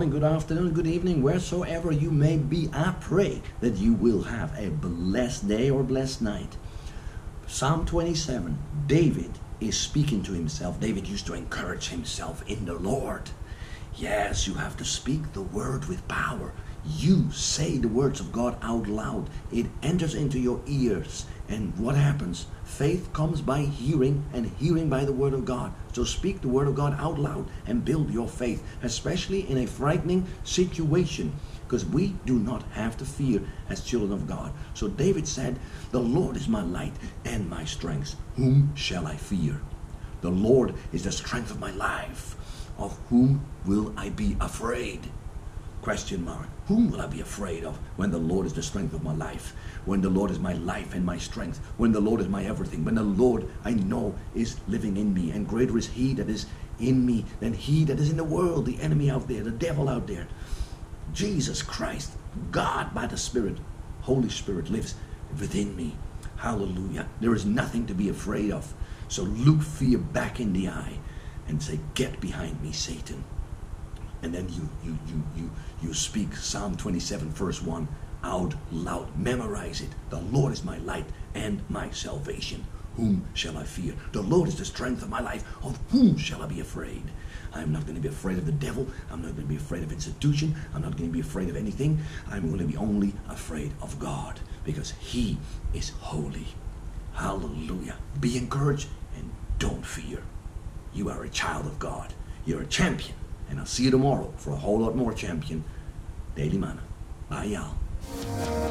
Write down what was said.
morning, good afternoon, good evening, wheresoever you may be. I pray that you will have a blessed day or blessed night. Psalm 27, David is speaking to himself. David used to encourage himself in the Lord. Yes, you have to speak the word with power. You say the words of God out loud. It enters into your ears. And what happens? Faith comes by hearing, and hearing by the word of God. So speak the word of God out loud and build your faith, especially in a frightening situation, because we do not have to fear as children of God. So David said, the Lord is my light and my strength. Whom shall I fear? The Lord is the strength of my life. Of whom will I be afraid? Question mark. Whom will I be afraid of when the Lord is the strength of my life? When the Lord is my life and my strength? When the Lord is my everything? When the Lord I know is living in me, and greater is He that is in me than he that is in the world, the enemy out there, the devil out there. Jesus Christ, God by the Spirit, Holy Spirit lives within me. Hallelujah. There is nothing to be afraid of. So look fear back in the eye and say, get behind me, Satan. And then you speak Psalm 27 verse 1 out loud. Memorize it. The Lord is my light and my salvation. Whom shall I fear? The Lord is the strength of my life. Of whom shall I be afraid? I'm not going to be afraid of the devil. I'm not going to be afraid of institution. I'm not going to be afraid of anything. I'm going to be only afraid of God, because He is holy. Hallelujah. Be encouraged and don't fear. You are a child of God. You're a champion. And I'll see you tomorrow for a whole lot more champion. Daily Manna. Bye, y'all.